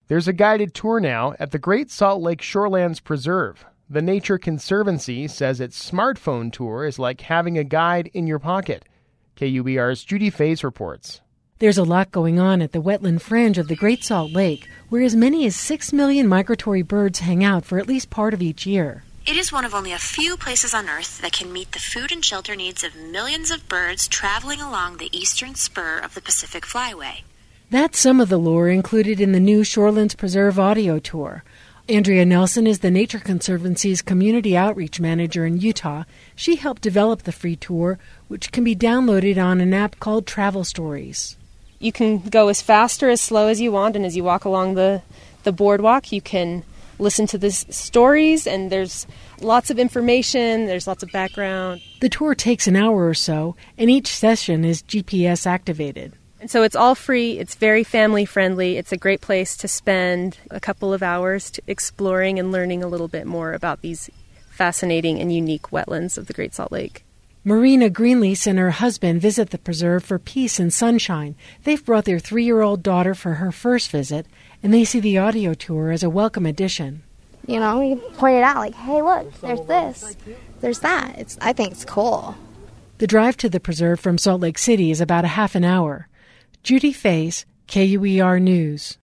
There's a guided tour now at the Great Salt Lake Shorelands Preserve. The Nature Conservancy says its smartphone tour is like having a guide in your pocket. KUER's Judy Faze reports. There's a lot going on at the wetland fringe of the Great Salt Lake, where as many as 6 million migratory birds hang out for at least part of each year. It is one of only a few places on Earth that can meet the food and shelter needs of millions of birds traveling along the eastern spur of the Pacific Flyway. That's some of the lore included in the new Shorelands Preserve audio tour. Andrea Nelson is the Nature Conservancy's community outreach manager in Utah. She helped develop the free tour, which can be downloaded on an app called Travel Stories. You can go as fast or as slow as you want, and as you walk along the boardwalk, you can listen to the stories, and there's lots of information, there's lots of background. The tour takes an hour or so, and each session is GPS activated. And so it's all free, it's very family friendly, it's a great place to spend a couple of hours exploring and learning a little bit more about these fascinating and unique wetlands of the Great Salt Lake. Marina Greenlease and her husband visit the preserve for peace and sunshine. They've brought their 3-year-old daughter for her first visit, and they see the audio tour as a welcome addition. You know, you point it out like, hey, look, there's this, there's that. I think it's cool. The drive to the preserve from Salt Lake City is about a half an hour. Judy Faze, KUER News.